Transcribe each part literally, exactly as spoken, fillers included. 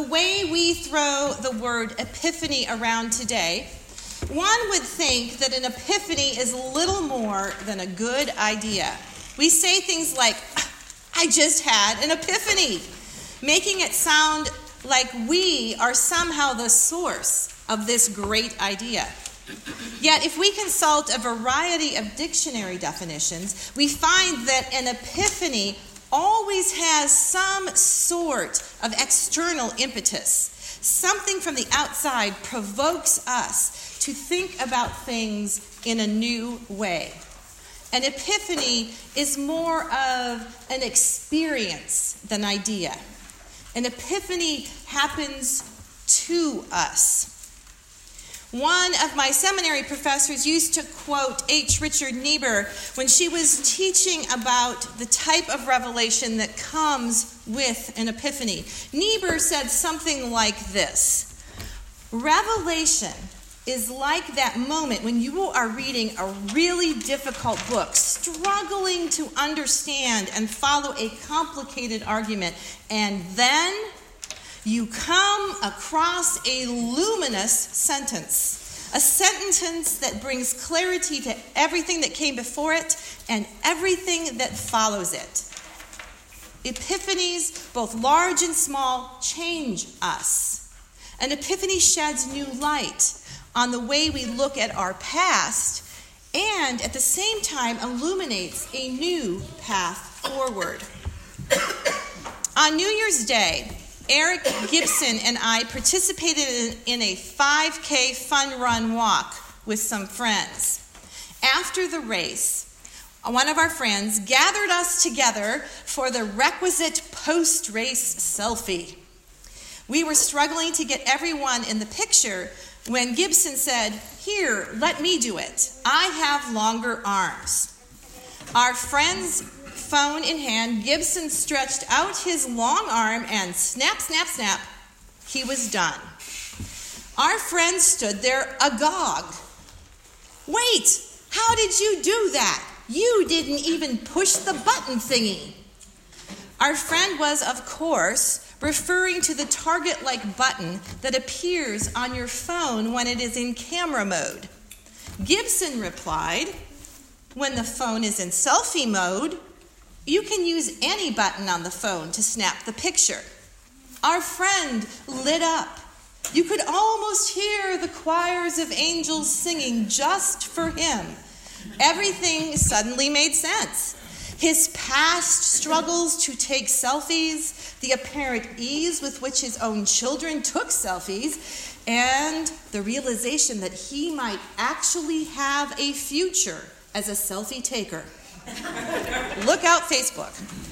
way we throw the word epiphany around today, one would think that an epiphany is little more than a good idea. We say things like, I just had an epiphany, making it sound like we are somehow the source of this great idea. Yet, if we consult a variety of dictionary definitions, we find that an epiphany always has some sort of external impetus. Something from the outside provokes us to think about things in a new way. An epiphany is more of an experience than idea. An epiphany happens to us. One of my seminary professors used to quote H. Richard Niebuhr when she was teaching about the type of revelation that comes with an epiphany. Niebuhr said something like this: revelation is like that moment when you are reading a really difficult book, struggling to understand and follow a complicated argument, and then you come across a luminous sentence, a sentence that brings clarity to everything that came before it and everything that follows it. Epiphanies, both large and small, change us. An epiphany sheds new light on the way we look at our past and at the same time illuminates a new path forward. On New Year's Day, Eric Gibson and I participated in, in a five K fun run walk with some friends. After the race, one of our friends gathered us together for the requisite post-race selfie. We were struggling to get everyone in the picture when Gibson said, "Here, let me do it. I have longer arms." Our friend's phone in hand, Gibson stretched out his long arm and snap, snap, snap, he was done. Our friend stood there agog. "Wait, how did you do that? You didn't even push the button thingy." Our friend was, of course, referring to the target-like button that appears on your phone when it is in camera mode. Gibson replied, "When the phone is in selfie mode, you can use any button on the phone to snap the picture." Our friend lit up. You could almost hear the choirs of angels singing just for him. Everything suddenly made sense. His past struggles to take selfies, the apparent ease with which his own children took selfies, and the realization that he might actually have a future as a selfie taker. Look out, Facebook.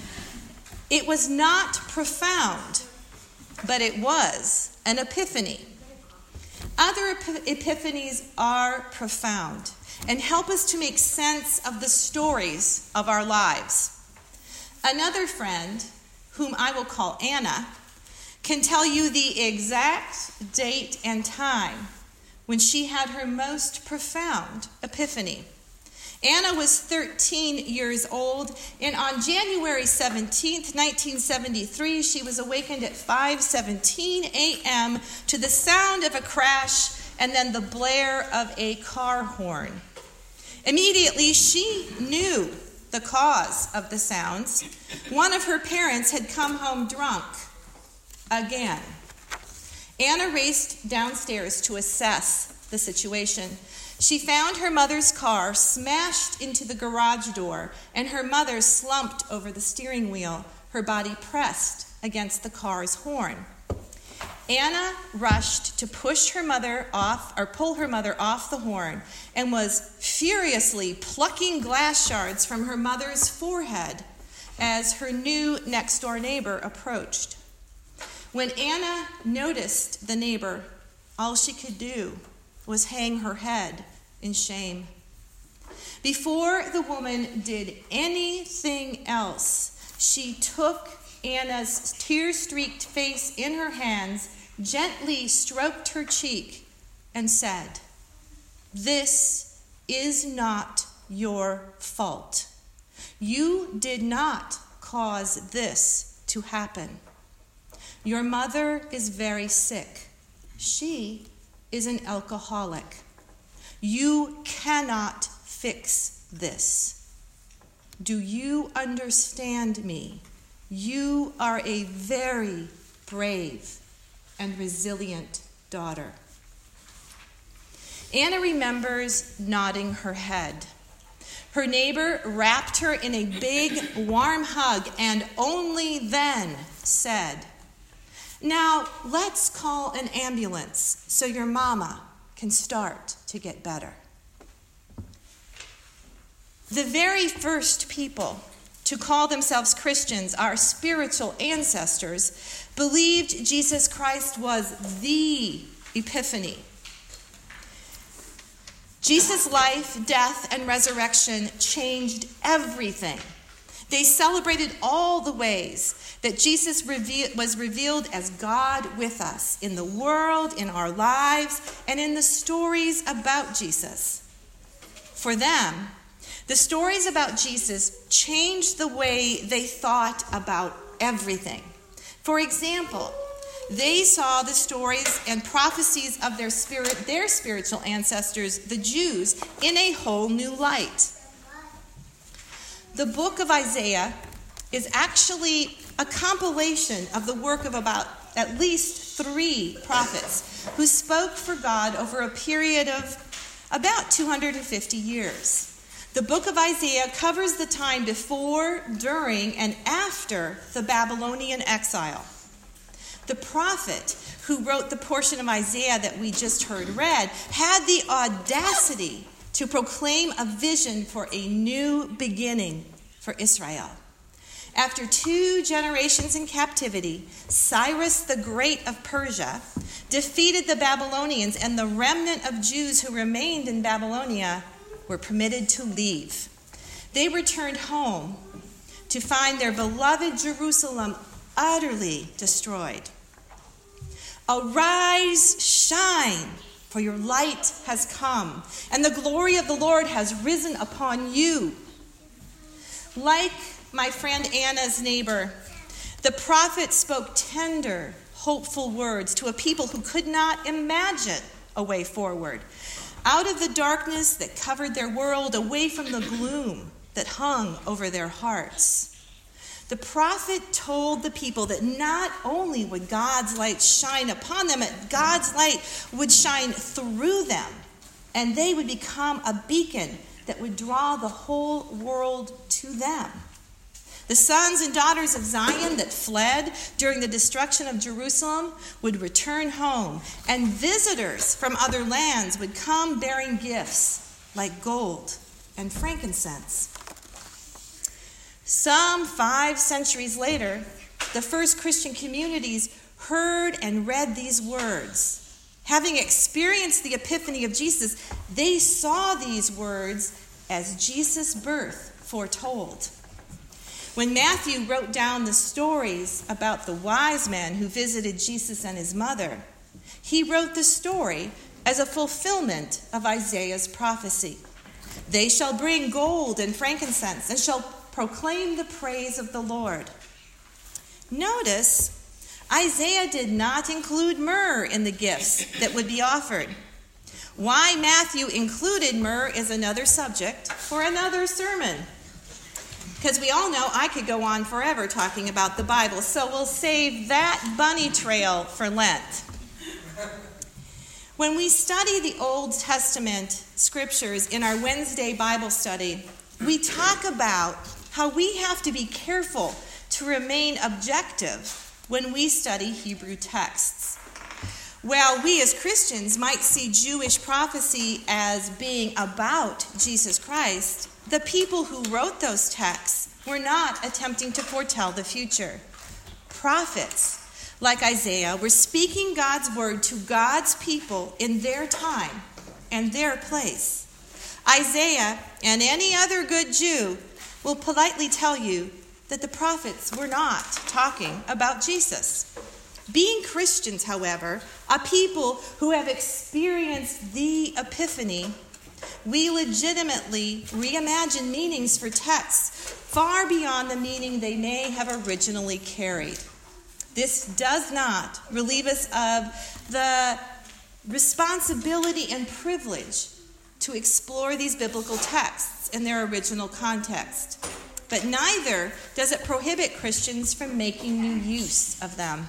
It was not profound, but it was an epiphany. Other epip- epiphanies are profound and help us to make sense of the stories of our lives. Another friend, whom I will call Anna, can tell you the exact date and time when she had her most profound epiphany. Anna was thirteen years old, and on January seventeenth, nineteen seventy-three, she was awakened at five seventeen a.m. to the sound of a crash and then the blare of a car horn. Immediately, she knew the cause of the sounds. One of her parents had come home drunk again. Anna raced downstairs to assess the situation. She found her mother's car smashed into the garage door, and her mother slumped over the steering wheel, her body pressed against the car's horn. Anna rushed to push her mother off, or pull her mother off the horn, and was furiously plucking glass shards from her mother's forehead as her new next-door neighbor approached. When Anna noticed the neighbor, all she could do was hang her head in shame. Before the woman did anything else, she took Anna's tear-streaked face in her hands, gently stroked her cheek, and said, "This is not your fault. You did not cause this to happen. Your mother is very sick. She is an alcoholic. You cannot fix this. Do you understand me? You are a very brave and resilient daughter. Anna remembers nodding her head. Her neighbor wrapped her in a big, warm hug and only then said, "Now let's call an ambulance so your mama can start to get better." The very first people to call themselves Christians, our spiritual ancestors, believed Jesus Christ was the Epiphany. Jesus' life, death, and resurrection changed everything. They celebrated all the ways that Jesus reve- was revealed as God with us in the world, in our lives, and in the stories about Jesus. For them, the stories about Jesus changed the way they thought about everything. For example, they saw the stories and prophecies of their spirit, their spiritual ancestors, the Jews, in a whole new light. The book of Isaiah is actually a compilation of the work of about at least three prophets who spoke for God over a period of about two hundred fifty years. The book of Isaiah covers the time before, during, and after the Babylonian exile. The prophet who wrote the portion of Isaiah that we just heard read had the audacity to proclaim a vision for a new beginning for Israel. After two generations in captivity, Cyrus the Great of Persia defeated the Babylonians, and the remnant of Jews who remained in Babylonia were permitted to leave. They returned home to find their beloved Jerusalem utterly destroyed. "Arise, shine, for your light has come, and the glory of the Lord has risen upon you." Like my friend Anna's neighbor, the prophet spoke tender, hopeful words to a people who could not imagine a way forward, out of the darkness that covered their world, away from the gloom that hung over their hearts. The prophet told the people that not only would God's light shine upon them, but God's light would shine through them, and they would become a beacon that would draw the whole world to them. The sons and daughters of Zion that fled during the destruction of Jerusalem would return home, and visitors from other lands would come bearing gifts like gold and frankincense. Some five centuries later, the first Christian communities heard and read these words. Having experienced the epiphany of Jesus, they saw these words as Jesus' birth foretold. When Matthew wrote down the stories about the wise men who visited Jesus and his mother, he wrote the story as a fulfillment of Isaiah's prophecy. "They shall bring gold and frankincense and shall proclaim the praise of the Lord." Notice, Isaiah did not include myrrh in the gifts that would be offered. Why Matthew included myrrh is another subject for another sermon, because we all know I could go on forever talking about the Bible, so we'll save that bunny trail for Lent. When we study the Old Testament scriptures in our Wednesday Bible study, we talk about how we have to be careful to remain objective when we study Hebrew texts. While we as Christians might see Jewish prophecy as being about Jesus Christ, the people who wrote those texts were not attempting to foretell the future. Prophets, like Isaiah, were speaking God's word to God's people in their time and their place. Isaiah and any other good Jew will politely tell you that the prophets were not talking about Jesus. Being Christians, however, a people who have experienced the epiphany, we legitimately reimagine meanings for texts far beyond the meaning they may have originally carried. This does not relieve us of the responsibility and privilege to explore these biblical texts in their original context. But neither does it prohibit Christians from making new use of them.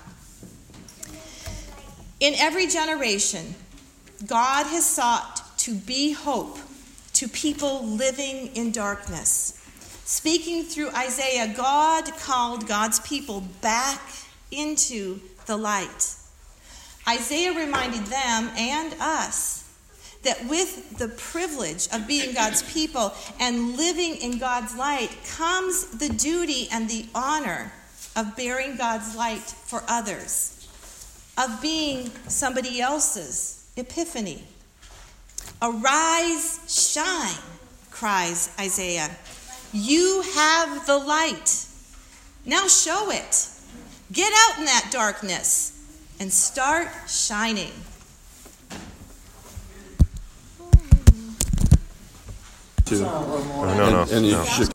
In every generation, God has sought to be hope to people living in darkness. Speaking through Isaiah, God called God's people back into the light. Isaiah reminded them and us that with the privilege of being God's people and living in God's light comes the duty and the honor of bearing God's light for others, of being somebody else's epiphany. Arise, shine, cries Isaiah. You have the light. Now show it. Get out in that darkness and start shining. No, no, no. And, and you no. should